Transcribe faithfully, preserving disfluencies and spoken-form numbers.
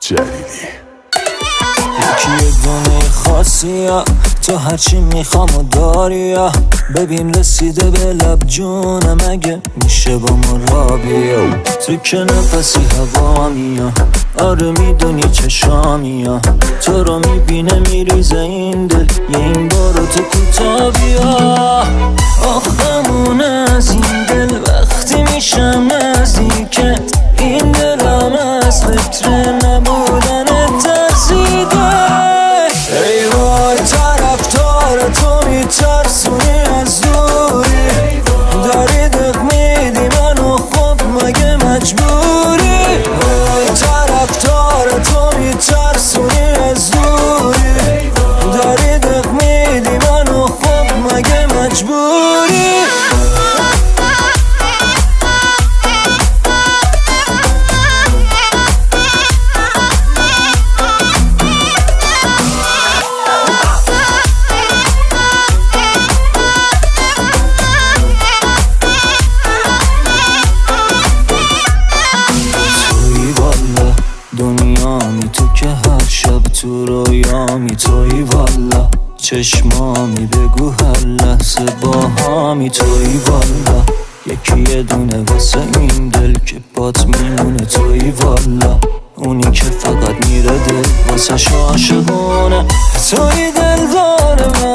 جدیدی یکی دونه خاصی ها، تو هرچی میخوام و داری یا ببین رسیده به لب جونم، اگه میشه با ما را بیا تو که نفسی هوا میا، آره میدونی چشامی ها، تو رو میبینه میریزه این دل، یه این بارو تو کوتا بیا. آخمون از این دل وقتی میشم نزدیکت، این دلم از فکر نبودن ترسیده. ای وای طرفدار تو میترسونی از دوری، داری دق میدی منو خب مگه مجبوری؟ وای طرفدار تو میترسونی از دوری، داری دق میدی منو خب مگه مجبوری؟ دنیامی تو که هر شب تو رویامی، توی والا چشمامی بگو هر لحظه با هامی، توی والا یکی یه دونه واسه این دل که بات میمونه، توی والا اونی که فقط میره دل واسه عاشقونه، توی دلدار من.